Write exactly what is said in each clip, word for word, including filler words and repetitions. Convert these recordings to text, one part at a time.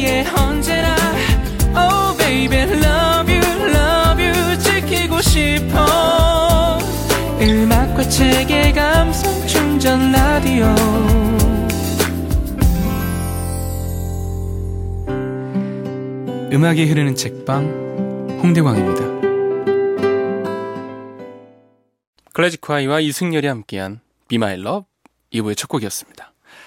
위해 언제나 Oh baby love you love you 지키고 싶어 음악과 책의 감성 충전 라디오 음악이 흐르는 책방 홍대광입니다. 클래식화이와 이승열이 함께한 Be My Love 이 부의 첫 곡이었습니다.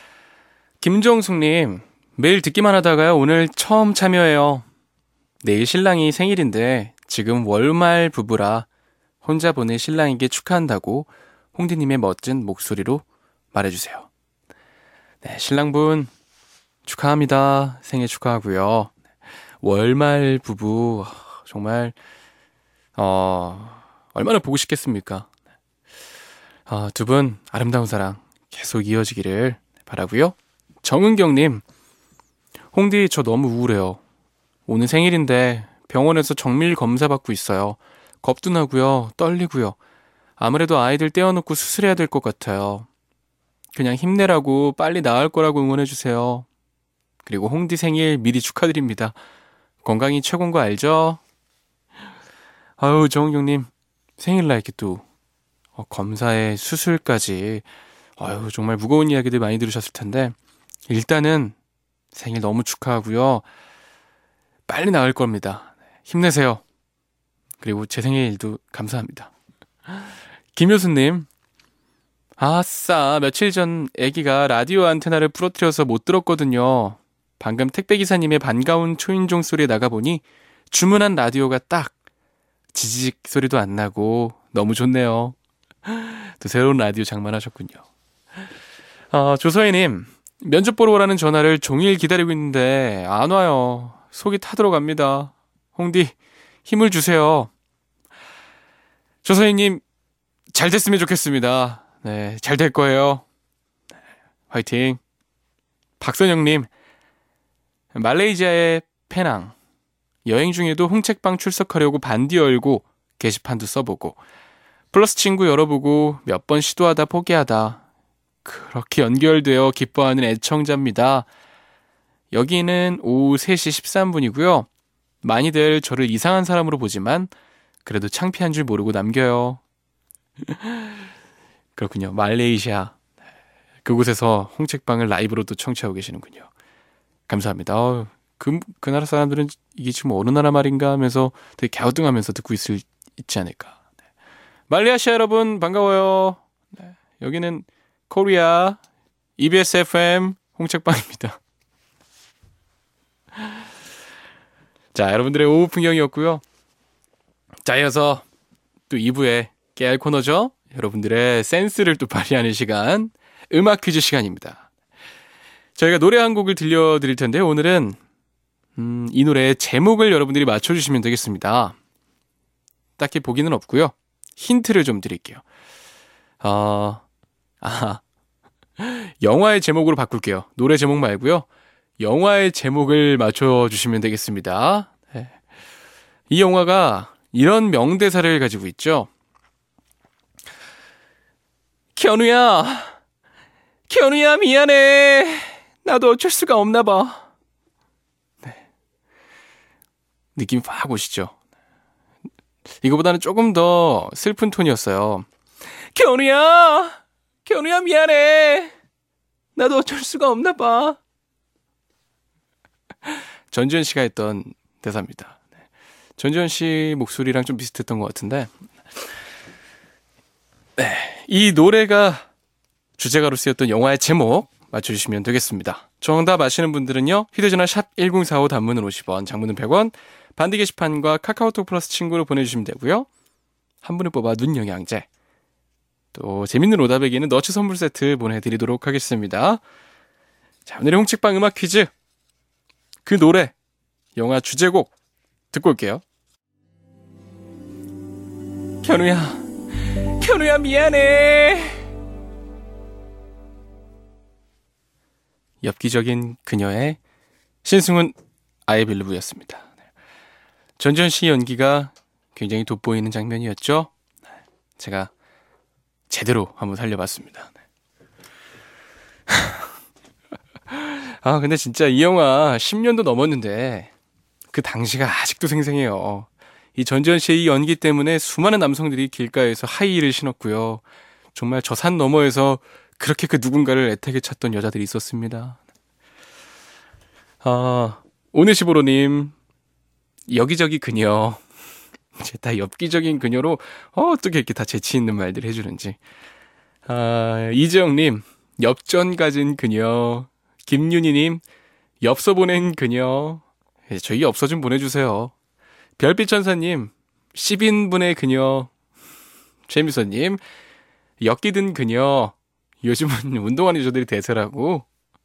김종숙님, 매일 듣기만 하다가요 오늘 처음 참여해요. 내일 신랑이 생일인데 지금 월말 부부라 혼자 보낸 신랑에게 축하한다고 홍디님의 멋진 목소리로 말해주세요. 네, 신랑분 축하합니다. 생일 축하하고요. 월말 부부 정말 어, 얼마나 보고 싶겠습니까? 어, 두 분 아름다운 사랑 계속 이어지기를 바라고요. 정은경님, 홍디 저 너무 우울해요. 오늘 생일인데 병원에서 정밀 검사 받고 있어요. 겁도 나고요, 떨리고요. 아무래도 아이들 떼어놓고 수술해야 될 것 같아요. 그냥 힘내라고 빨리 나을 거라고 응원해주세요. 그리고 홍디 생일 미리 축하드립니다. 건강이 최고인 거 알죠? 아유, 정은경님 생일날 이렇게 또 어, 검사에 수술까지 아유 정말 무거운 이야기들 많이 들으셨을 텐데 일단은 생일 너무 축하하고요. 빨리 나을 겁니다. 힘내세요. 그리고 제 생일도 감사합니다. 김효수님, 아싸 며칠 전 아기가 라디오 안테나를 부러뜨려서 못 들었거든요. 방금 택배기사님의 반가운 초인종 소리에 나가보니 주문한 라디오가 딱 지지직 소리도 안 나고 너무 좋네요. 또 새로운 라디오 장만하셨군요. 어, 조서희님, 면접 보러 오라는 전화를 종일 기다리고 있는데 안 와요. 속이 타들어갑니다. 홍디 힘을 주세요. 조서희님 잘 됐으면 좋겠습니다. 네, 잘 될 거예요. 화이팅. 박선영님, 말레이시아의 페낭 여행 중에도 홍책방 출석하려고 반디 열고 게시판도 써보고 플러스 친구 열어보고 몇 번 시도하다 포기하다 그렇게 연결되어 기뻐하는 애청자입니다. 여기는 오후 세 시 십삼 분이고요. 많이들 저를 이상한 사람으로 보지만 그래도 창피한 줄 모르고 남겨요. 그렇군요. 말레이시아 그곳에서 홍책방을 라이브로도 청취하고 계시는군요. 감사합니다. 어, 그, 그 나라 사람들은 이게 지금 어느 나라 말인가 하면서 되게 갸우뚱하면서 듣고 있을, 있지 않을까. 네. 말레이시아 여러분 반가워요. 네. 여기는 코리아 이비에스 에프엠 홍책방입니다. 자, 여러분들의 오후 풍경이었고요. 자, 이어서 또 이 부의 깨알 코너죠. 여러분들의 센스를 또 발휘하는 시간, 음악 퀴즈 시간입니다. 저희가 노래 한 곡을 들려드릴 텐데 오늘은 음, 이 노래의 제목을 여러분들이 맞춰주시면 되겠습니다. 딱히 보기는 없고요. 힌트를 좀 드릴게요. 어, 아, 영화의 제목으로 바꿀게요. 노래 제목 말고요. 영화의 제목을 맞춰주시면 되겠습니다. 네. 이 영화가 이런 명대사를 가지고 있죠. 견우야, 견우야 미안해. 나도 어쩔 수가 없나 봐. 네. 느낌 확 오시죠? 이거보다는 조금 더 슬픈 톤이었어요. 견우야, 견우야 미안해. 나도 어쩔 수가 없나 봐. 전지현 씨가 했던 대사입니다. 전지현 씨 목소리랑 좀 비슷했던 것 같은데, 네, 이 노래가 주제가로 쓰였던 영화의 제목 맞춰주시면 되겠습니다. 정답 아시는 분들은요, 휴대전화 샵 일공사오 단문은 오십 원, 장문은 백 원, 반디 게시판과 카카오톡 플러스 친구로 보내주시면 되고요. 한 분을 뽑아 눈 영양제, 또 재밌는 오답에게는 너츠 선물 세트 보내드리도록 하겠습니다. 자, 오늘의 홍책방 음악 퀴즈, 그 노래, 영화 주제곡 듣고 올게요. 견우야, 견우야 미안해. 엽기적인 그녀의 신승훈 I believe였습니다. 전지현 씨 연기가 굉장히 돋보이는 장면이었죠. 제가 제대로 한번 살려봤습니다. 아, 근데 진짜 이 영화 십 년도 넘었는데 그 당시가 아직도 생생해요. 이 전지현 씨의 이 연기 때문에 수많은 남성들이 길가에서 하이힐을 신었고요. 정말 저 산 너머에서 그렇게 그 누군가를 애타게 찾던 여자들이 있었습니다. 아, 오네시보로님, 여기저기 그녀. 이제 다 엽기적인 그녀로 어, 어떻게 이렇게 다 재치 있는 말들 해주는지. 아, 이재영님, 엽전 가진 그녀. 김윤희님, 엽서 보낸 그녀. 예, 저희 엽서 좀 보내주세요. 별빛천사님, 십 인분의 그녀. 최미선님, 엮이든 그녀. 요즘은 운동하는 여자들이 대세라고.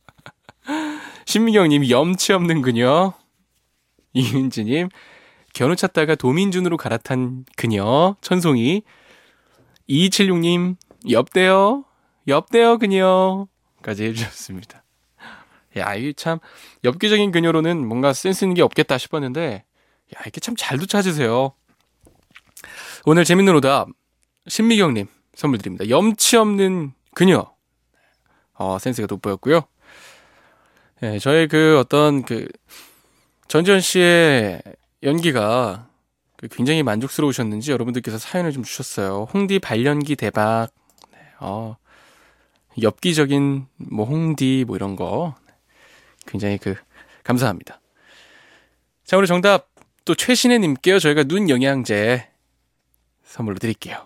신미경님, 염치 없는 그녀. 이윤지님, 견우 찾다가 도민준으로 갈아탄 그녀. 천송이. 이이칠육님, 엽대요. 엽대요 그녀. 까지 해주셨습니다. 야, 이게 참 엽기적인 그녀로는 뭔가 센스 있는 게 없겠다 싶었는데, 야, 이렇게 참 잘도 찾으세요. 오늘 재밌는 오답 신미경님 선물 드립니다. 염치 없는 그녀. 어, 센스가 돋보였고요. 예, 저의 그 어떤 그 전지현 씨의 연기가 굉장히 만족스러우셨는지 여러분들께서 사연을 좀 주셨어요. 홍디 발연기 대박. 네, 어, 엽기적인 뭐 홍디 뭐 이런 거 굉장히 그 감사합니다. 자, 오늘 정답 또 최신혜님께요. 저희가 눈 영양제 선물로 드릴게요.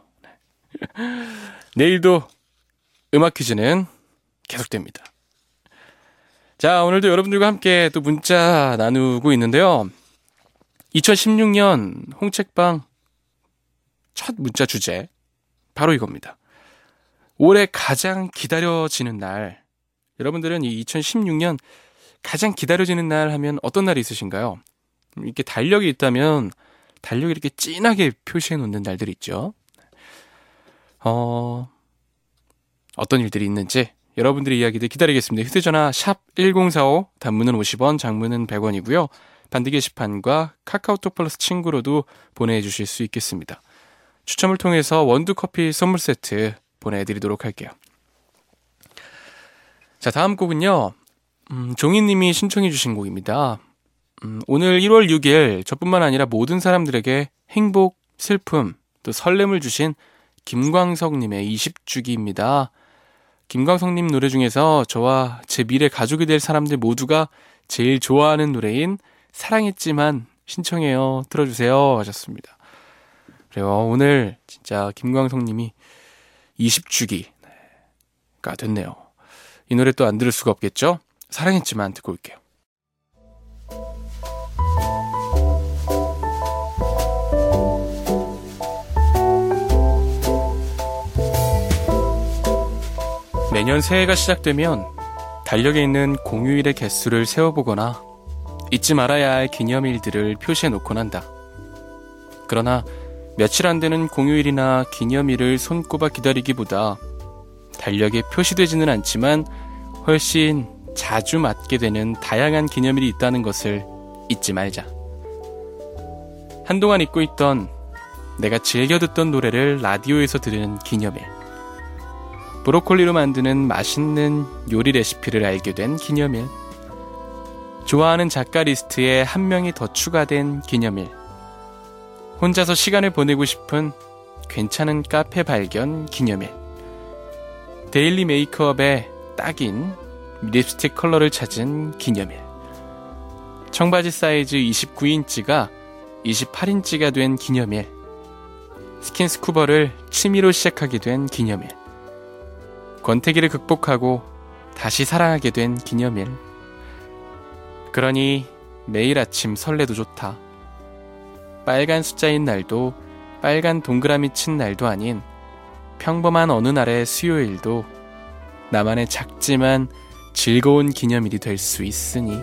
내일도 음악 퀴즈는 계속됩니다. 자, 오늘도 여러분들과 함께 또 문자 나누고 있는데요. 이천십육 년 홍책방 첫 문자 주제 바로 이겁니다. 올해 가장 기다려지는 날. 여러분들은 이 이천십육 년 가장 기다려지는 날 하면 어떤 날이 있으신가요? 이렇게 달력이 있다면 달력이 이렇게 진하게 표시해 놓는 날들이 있죠. 어, 어떤 일들이 있는지 여러분들의 이야기들 기다리겠습니다. 휴대전화 샵 일공사오, 단문은 오십 원, 장문은 백 원이고요. 반디 게시판과 카카오톡 플러스 친구로도 보내주실 수 있겠습니다. 추첨을 통해서 원두커피 선물 세트 보내드리도록 할게요. 자, 다음 곡은요. 음, 종희님이 신청해 주신 곡입니다. 음, 오늘 일월 육일 저뿐만 아니라 모든 사람들에게 행복, 슬픔, 또 설렘을 주신 김광석님의 이십 주기입니다. 김광석님 노래 중에서 저와 제 미래 가족이 될 사람들 모두가 제일 좋아하는 노래인 사랑했지만 신청해요. 들어주세요. 하셨습니다. 그래요. 오늘 진짜 김광석님이 이십 주기가 됐네요. 이 노래 또 안 들을 수가 없겠죠? 사랑했지만 듣고 올게요. 매년 새해가 시작되면 달력에 있는 공휴일의 개수를 세어보거나 잊지 말아야 할 기념일들을 표시해 놓곤 한다. 그러나 며칠 안 되는 공휴일이나 기념일을 손꼽아 기다리기보다 달력에 표시되지는 않지만 훨씬 자주 맞게 되는 다양한 기념일이 있다는 것을 잊지 말자. 한동안 잊고 있던 내가 즐겨 듣던 노래를 라디오에서 들은 기념일. 브로콜리로 만드는 맛있는 요리 레시피를 알게 된 기념일. 좋아하는 작가 리스트에 한 명이 더 추가된 기념일. 혼자서 시간을 보내고 싶은 괜찮은 카페 발견 기념일. 데일리 메이크업에 딱인 립스틱 컬러를 찾은 기념일. 청바지 사이즈 이십구 인치가 이십팔 인치가 된 기념일. 스킨스쿠버를 취미로 시작하게 된 기념일. 권태기를 극복하고 다시 사랑하게 된 기념일. 그러니 매일 아침 설레도 좋다. 빨간 숫자인 날도 빨간 동그라미 친 날도 아닌 평범한 어느 날의 수요일도 나만의 작지만 즐거운 기념일이 될 수 있으니.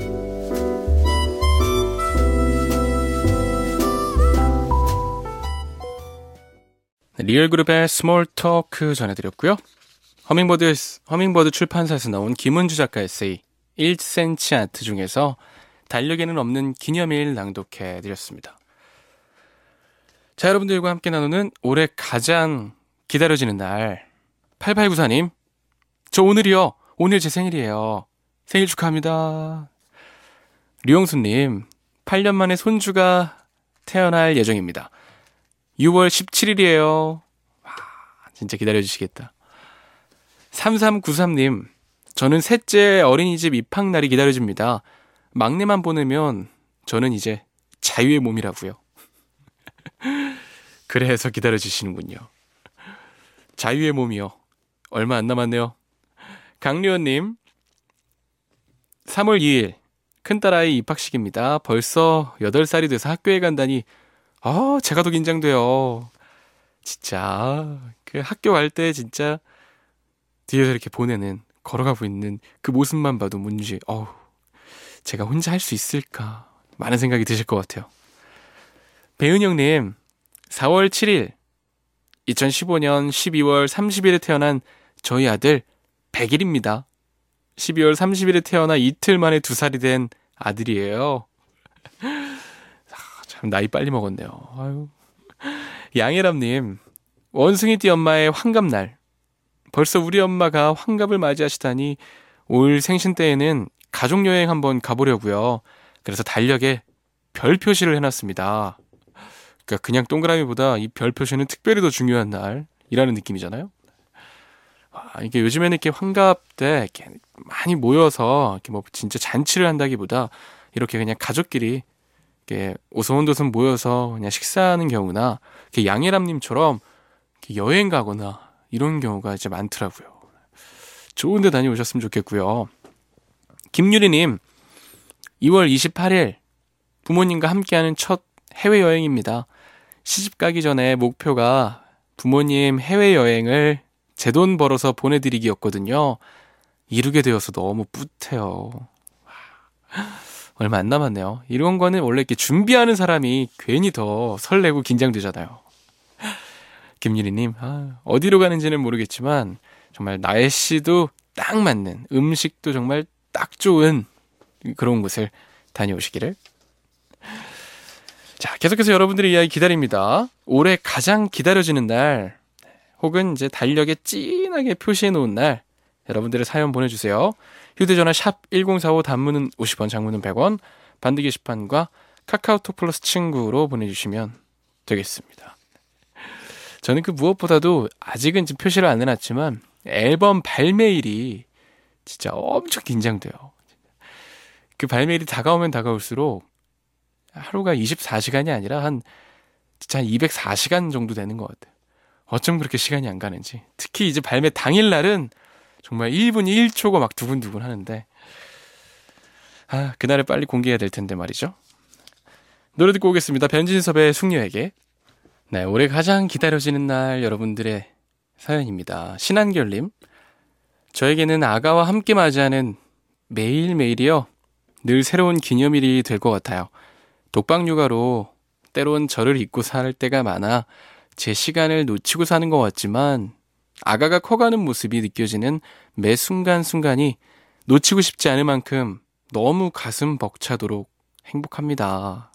리얼그룹의 스몰 토크 전해드렸고요. 허밍버드, 허밍버드 출판사에서 나온 김은주 작가 에세이 일 센티미터 아트 중에서 달력에는 없는 기념일 낭독해드렸습니다. 자, 여러분들과 함께 나누는 올해 가장 기다려지는 날. 팔팔구사님, 저 오늘이요. 오늘 제 생일이에요. 생일 축하합니다. 류영수님, 팔 년 만에 손주가 태어날 예정입니다. 유월 십칠일이에요. 와, 진짜 기다려주시겠다. 삼삼구삼님, 저는 셋째 어린이집 입학날이 기다려집니다. 막내만 보내면 저는 이제 자유의 몸이라고요. 그래서 기다려주시는군요. 자유의 몸이요. 얼마 안 남았네요. 강류원님, 삼월 이일 큰딸아이 입학식입니다. 벌써 여덟 살이 돼서 학교에 간다니 아, 제가 더 긴장돼요. 진짜 그 학교 갈 때 진짜 뒤에서 이렇게 보내는 걸어가고 있는 그 모습만 봐도 뭔지 어우, 제가 혼자 할 수 있을까 많은 생각이 드실 것 같아요. 배은영님, 사월 칠일 이천십오년 십이월 삼십일에 태어난 저희 아들 백일입니다. 십이월 삼십일에 태어나 이틀 만에 두 살이 된 아들이에요. 참 나이 빨리 먹었네요. 아유. 양혜람님, 원숭이띠 엄마의 환갑날. 벌써 우리 엄마가 환갑을 맞이하시다니 올 생신 때에는 가족여행 한번 가보려고요. 그래서 달력에 별 표시를 해놨습니다. 그러니까 그냥 동그라미보다 이 별 표시는 특별히 더 중요한 날이라는 느낌이잖아요. 아, 이게 요즘에는 이렇게 환갑 때 이렇게 많이 모여서 이렇게 뭐 진짜 잔치를 한다기보다 이렇게 그냥 가족끼리 이렇게 오손도손 모여서 그냥 식사하는 경우나 이렇게 양혜람님처럼 이렇게 여행 가거나 이런 경우가 이제 많더라고요. 좋은 데 다녀오셨으면 좋겠고요. 김유리님, 이월 이십팔일 부모님과 함께하는 첫 해외여행입니다. 시집 가기 전에 목표가 부모님 해외여행을 제 돈 벌어서 보내드리기였거든요. 이루게 되어서 너무 뿌듯해요. 얼마 안 남았네요. 이런 거는 원래 이렇게 준비하는 사람이 괜히 더 설레고 긴장되잖아요. 김유리님, 아, 어디로 가는지는 모르겠지만 정말 날씨도 딱 맞는, 음식도 정말 딱 좋은 그런 곳을 다녀오시기를. 자, 계속해서 여러분들의 이야기 기다립니다. 올해 가장 기다려지는 날, 혹은 이제 달력에 진하게 표시해 놓은 날, 여러분들의 사연 보내주세요. 휴대전화 샵 일공사오, 단문은 오십 원, 장문은 백 원, 반드 게시판과 카카오톡 플러스 친구로 보내주시면 되겠습니다. 저는 그 무엇보다도 아직은 지금 표시를 안 해놨지만 앨범 발매일이 진짜 엄청 긴장돼요. 그 발매일이 다가오면 다가올수록 하루가 이십사 시간이 아니라 한 진짜 한 이백사 시간 정도 되는 것 같아요. 어쩜 그렇게 시간이 안 가는지. 특히 이제 발매 당일날은 정말 일 분 일 초가 막 두근두근 하는데, 아, 그날을 빨리 공개해야 될 텐데 말이죠. 노래 듣고 오겠습니다. 변진섭의 숙녀에게. 네, 올해 가장 기다려지는 날 여러분들의 사연입니다. 신한결님, 저에게는 아가와 함께 맞이하는 매일매일이요, 늘 새로운 기념일이 될 것 같아요. 독박육아로 때론 저를 잊고 살 때가 많아 제 시간을 놓치고 사는 것 같지만 아가가 커가는 모습이 느껴지는 매 순간순간이 놓치고 싶지 않을 만큼 너무 가슴 벅차도록 행복합니다.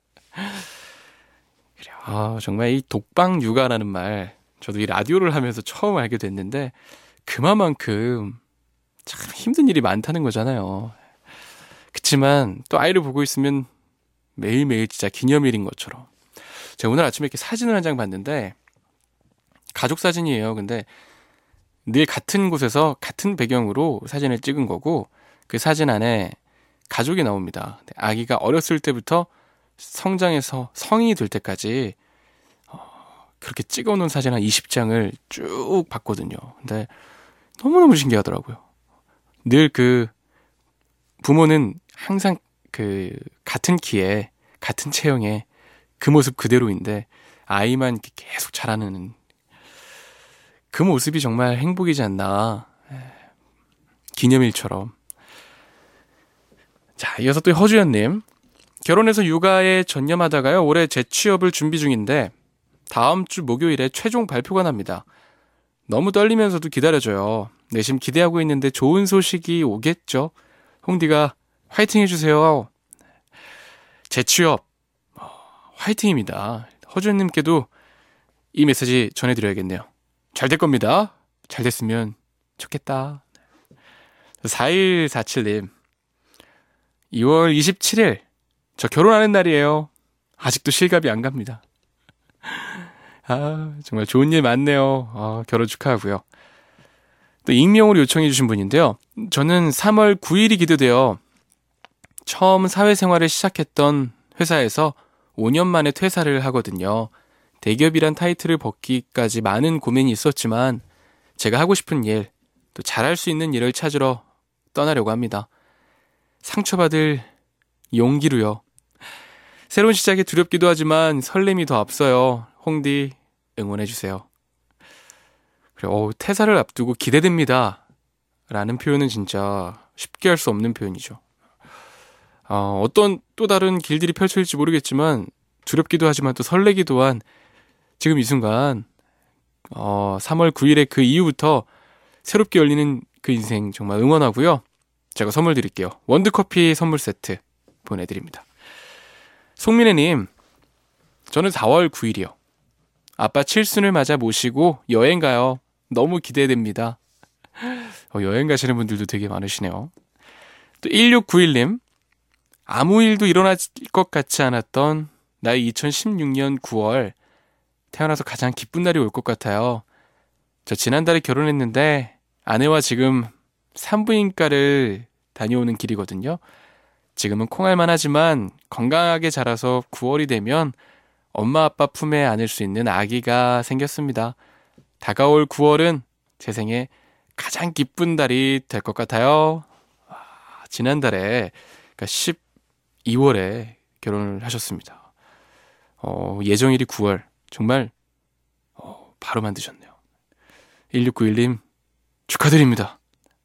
아, 정말 이 독박육아라는 말, 저도 이 라디오를 하면서 처음 알게 됐는데 그만큼 참 힘든 일이 많다는 거잖아요. 그치만 또 아이를 보고 있으면 매일매일 진짜 기념일인 것처럼. 제가 오늘 아침에 이렇게 사진을 한 장 봤는데 가족 사진이에요. 근데 늘 같은 곳에서 같은 배경으로 사진을 찍은 거고, 그 사진 안에 가족이 나옵니다. 아기가 어렸을 때부터 성장해서 성인이 될 때까지 어, 그렇게 찍어놓은 사진 한 이십 장을 쭉 봤거든요. 근데 너무너무 신기하더라고요. 늘 그 부모는 항상 그 같은 키에 같은 체형에 그 모습 그대로인데 아이만 계속 자라는 그 모습이 정말 행복이지 않나. 기념일처럼. 자, 이어서 또 허주연님, 결혼해서 육아에 전념하다가요, 올해 재취업을 준비 중인데 다음 주 목요일에 최종 발표가 납니다. 너무 떨리면서도 기다려져요. 내심 기대하고 있는데 좋은 소식이 오겠죠? 홍디가 화이팅 해주세요. 재취업 화이팅입니다. 허주연님께도 이 메시지 전해드려야겠네요. 잘 될 겁니다. 잘 됐으면 좋겠다. 사일사칠님, 이월 이십칠일 저 결혼하는 날이에요. 아직도 실감이 안 갑니다. 아, 정말 좋은 일 많네요. 아, 결혼 축하하고요. 또 익명으로 요청해 주신 분인데요. 저는 삼월 구일이 기도되어 처음 사회생활을 시작했던 회사에서 오 년 만에 퇴사를 하거든요. 대기업이란 타이틀을 벗기까지 많은 고민이 있었지만 제가 하고 싶은 일, 또 잘할 수 있는 일을 찾으러 떠나려고 합니다. 상처받을 용기로요. 새로운 시작에 두렵기도 하지만 설렘이 더 앞서요. 홍디 응원해주세요. 그래, 어, 퇴사를 앞두고 기대됩니다 라는 표현은 진짜 쉽게 할 수 없는 표현이죠. 어, 어떤 또 다른 길들이 펼쳐질지 모르겠지만 두렵기도 하지만 또 설레기도 한 지금 이 순간 어, 삼월 구일에 그 이후부터 새롭게 열리는 그 인생 정말 응원하고요. 제가 선물 드릴게요. 원두커피 선물 세트 보내드립니다. 송민혜님, 저는 사월 구일이요. 아빠 칠순을 맞아 모시고 여행 가요. 너무 기대됩니다. 어, 여행 가시는 분들도 되게 많으시네요. 또 일육구일님, 아무 일도 일어날 것 같지 않았던 나의 이천십육년 구월, 태어나서 가장 기쁜 날이 올 것 같아요. 저 지난달에 결혼했는데 아내와 지금 산부인과를 다녀오는 길이거든요. 지금은 콩알만 하지만 건강하게 자라서 구월이 되면 엄마 아빠 품에 안을 수 있는 아기가 생겼습니다. 다가올 구월은 제 생에 가장 기쁜 달이 될 것 같아요. 와, 지난달에 그러니까 십이월에 결혼을 하셨습니다. 어, 예정일이 구월. 정말 어, 바로 만드셨네요. 일육구일님 축하드립니다.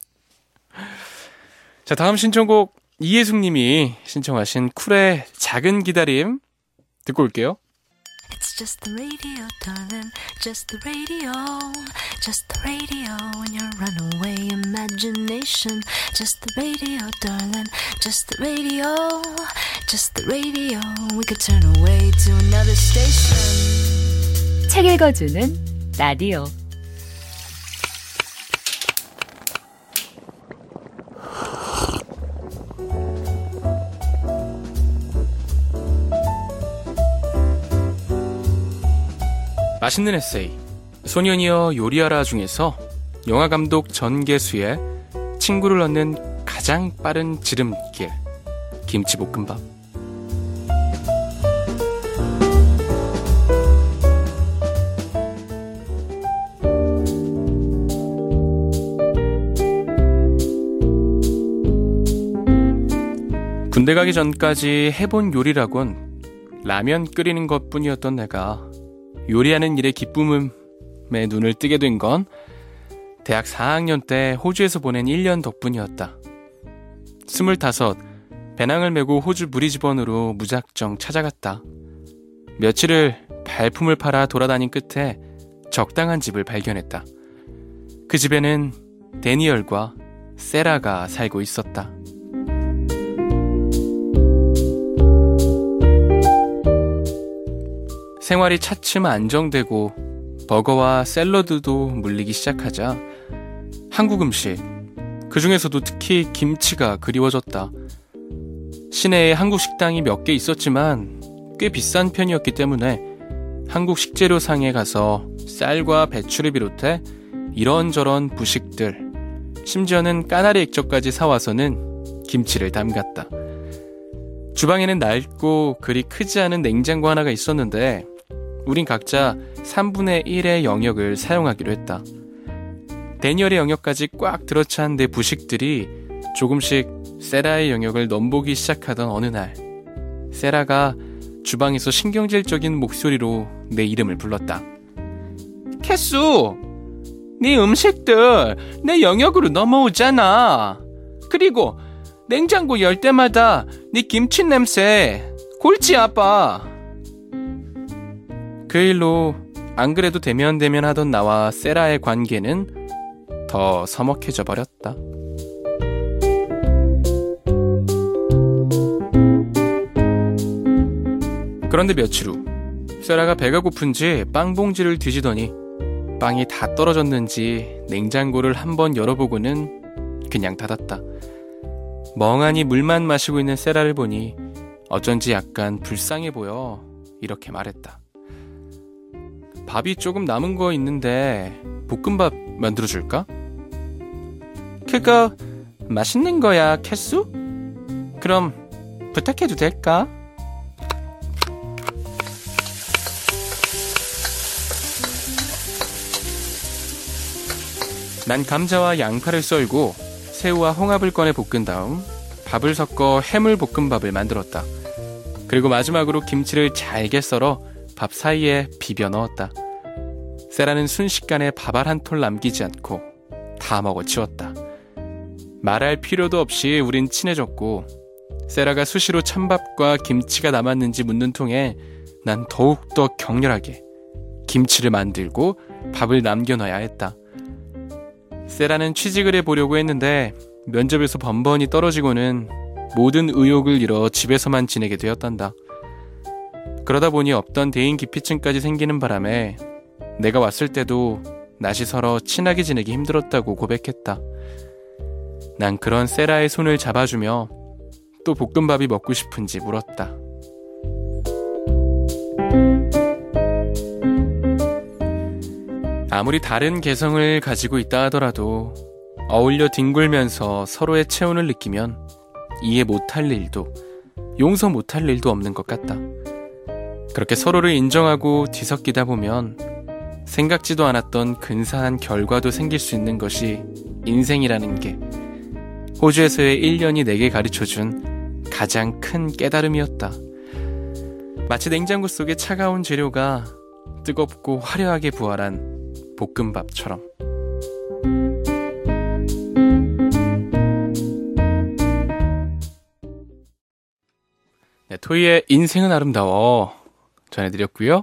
자, 다음 신청곡 이예숙님이 신청하신 쿨의 작은 기다림 듣고 올게요. It's just the radio, darling, just the radio, just the radio in your runaway imagination, just the radio, darling, just the radio, just the radio, we could turn away to another station. 책 읽어주는 라디오. 맛있는 에세이 소년이여 요리하라 중에서 영화감독 전계수의 친구를 얻는 가장 빠른 지름길 김치볶음밥. 군대 가기 전까지 해본 요리라곤 라면 끓이는 것뿐이었던 내가 요리하는 일의 기쁨에 눈을 뜨게 된 건 대학 사학년 때 호주에서 보낸 일 년 덕분이었다. 스물다섯, 배낭을 메고 호주 무리지번으로 무작정 찾아갔다. 며칠을 발품을 팔아 돌아다닌 끝에 적당한 집을 발견했다. 그 집에는 데니얼과 세라가 살고 있었다. 생활이 차츰 안정되고 버거와 샐러드도 물리기 시작하자 한국 음식, 그 중에서도 특히 김치가 그리워졌다. 시내에 한국 식당이 몇 개 있었지만 꽤 비싼 편이었기 때문에 한국 식재료상에 가서 쌀과 배추를 비롯해 이런저런 부식들, 심지어는 까나리 액젓까지 사와서는 김치를 담갔다. 주방에는 낡고 그리 크지 않은 냉장고 하나가 있었는데 우린 각자 삼분의 일의 영역을 사용하기로 했다. 데니얼의 영역까지 꽉 들어찬 내 부식들이 조금씩 세라의 영역을 넘보기 시작하던 어느 날, 세라가 주방에서 신경질적인 목소리로 내 이름을 불렀다. 캐수, 네 음식들 내 영역으로 넘어오잖아. 그리고 냉장고 열 때마다 네 김치 냄새 골치 아파. 그 일로 안 그래도 대면대면 하던 나와 세라의 관계는 더 서먹해져 버렸다. 그런데 며칠 후 세라가 배가 고픈지 빵 봉지를 뒤지더니 빵이 다 떨어졌는지 냉장고를 한번 열어보고는 그냥 닫았다. 멍하니 물만 마시고 있는 세라를 보니 어쩐지 약간 불쌍해 보여 이렇게 말했다. 밥이 조금 남은 거 있는데 볶음밥 만들어줄까? 그거 맛있는 거야, 캐수? 그럼 부탁해도 될까? 난 감자와 양파를 썰고 새우와 홍합을 꺼내 볶은 다음 밥을 섞어 해물볶음밥을 만들었다. 그리고 마지막으로 김치를 잘게 썰어 밥 사이에 비벼 넣었다. 세라는 순식간에 밥알 한 톨 남기지 않고 다 먹어치웠다. 말할 필요도 없이 우린 친해졌고 세라가 수시로 찬밥과 김치가 남았는지 묻는 통에 난 더욱더 격렬하게 김치를 만들고 밥을 남겨놔야 했다. 세라는 취직을 해보려고 했는데 면접에서 번번이 떨어지고는 모든 의욕을 잃어 집에서만 지내게 되었단다. 그러다 보니 없던 대인 기피증까지 생기는 바람에 내가 왔을 때도 낯이 서러 친하게 지내기 힘들었다고 고백했다. 난 그런 세라의 손을 잡아주며 또 볶음밥이 먹고 싶은지 물었다. 아무리 다른 개성을 가지고 있다 하더라도 어울려 뒹굴면서 서로의 체온을 느끼면 이해 못할 일도 용서 못할 일도 없는 것 같다. 그렇게 서로를 인정하고 뒤섞이다 보면 생각지도 않았던 근사한 결과도 생길 수 있는 것이 인생이라는 게 호주에서의 일 년이 내게 가르쳐준 가장 큰 깨달음이었다. 마치 냉장고 속의 차가운 재료가 뜨겁고 화려하게 부활한 볶음밥처럼. 네, 토이의 인생은 아름다워 전해드렸고요.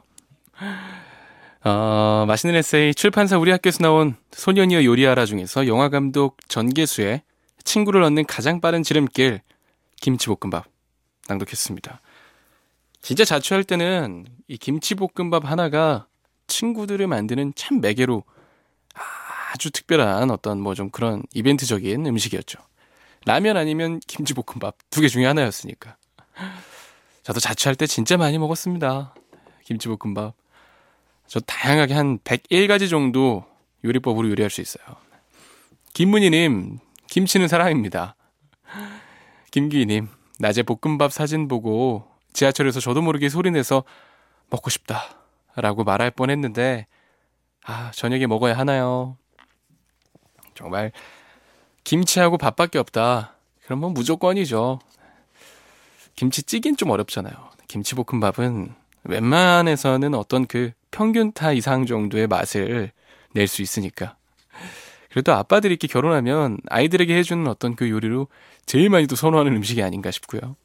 어, 맛있는 에세이 출판사 우리 학교에서 나온 소년이여 요리하라 중에서 영화감독 전계수의 친구를 얻는 가장 빠른 지름길 김치볶음밥 낭독했습니다. 진짜 자취할 때는 이 김치볶음밥 하나가 친구들을 만드는 참 매개로 아주 특별한 어떤 뭐 좀 그런 이벤트적인 음식이었죠. 라면 아니면 김치볶음밥 두 개 중에 하나였으니까. 저도 자취할 때 진짜 많이 먹었습니다. 김치볶음밥. 저 다양하게 한 백일 가지 정도 요리법으로 요리할 수 있어요. 김문희님, 김치는 사랑입니다. 김기희님, 낮에 볶음밥 사진 보고 지하철에서 저도 모르게 소리내서 먹고 싶다 라고 말할 뻔했는데 아, 저녁에 먹어야 하나요? 정말 김치하고 밥밖에 없다. 그럼 뭐 무조건이죠. 김치찌개는 좀 어렵잖아요. 김치볶음밥은 웬만해서는 어떤 그 평균타 이상 정도의 맛을 낼 수 있으니까. 그래도 아빠들이 이렇게 결혼하면 아이들에게 해주는 어떤 그 요리로 제일 많이 또 선호하는 음식이 아닌가 싶고요.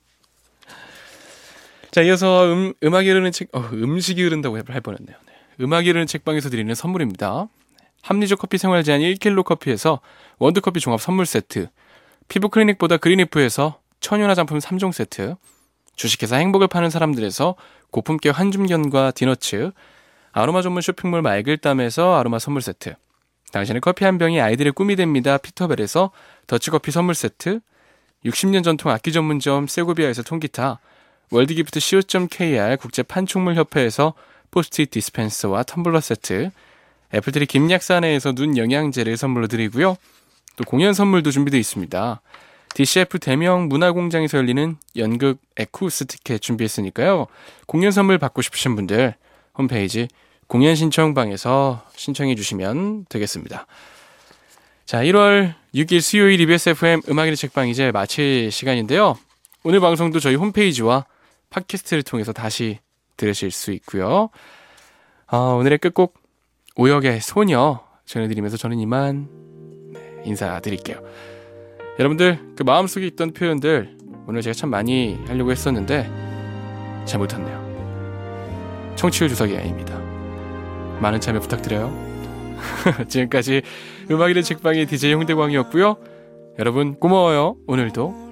자, 이어서 음, 음악이 흐르는 책, 어, 음식이 흐른다고 할 뻔했네요. 네. 음악이 흐르는 책방에서 드리는 선물입니다. 합리적 커피 생활 제한 일 킬로그램 커피에서 원두커피 종합 선물 세트, 피부 클리닉보다 그린이프에서 천연 화장품 삼 종 세트, 주식회사 행복을 파는 사람들에서 고품격 한줌견과 디너츠, 아로마 전문 쇼핑몰 말글담에서 아로마 선물 세트, 당신의 커피 한 병이 아이들의 꿈이 됩니다. 피터벨에서 더치커피 선물 세트, 육십 년 전통 악기 전문점 세고비아에서 통기타, 월드기프트 씨오 닷 케이알 국제판촉물협회에서 포스트잇 디스펜서와 텀블러 세트, 애플트리 김약사내에서 눈 영양제를 선물로 드리고요. 또 공연 선물도 준비되어 있습니다. 디씨에프 대명 문화공장에서 열리는 연극 에쿠스 티켓 준비했으니까요. 공연 선물 받고 싶으신 분들 홈페이지 공연 신청방에서 신청해 주시면 되겠습니다. 자, 일월 육일 수요일 이비에스 에프엠 음악의 책방 이제 마칠 시간인데요. 오늘 방송도 저희 홈페이지와 팟캐스트를 통해서 다시 들으실 수 있고요. 어, 오늘의 끝곡 오역의 소녀 전해드리면서 저는 이만 인사드릴게요. 여러분들 그 마음속에 있던 표현들 오늘 제가 참 많이 하려고 했었는데 잘 못했네요. 청취율 조사기 아닙니다. 많은 참여 부탁드려요. 지금까지 음악이는 책방의 디제이 홍대광이었고요. 여러분 고마워요. 오늘도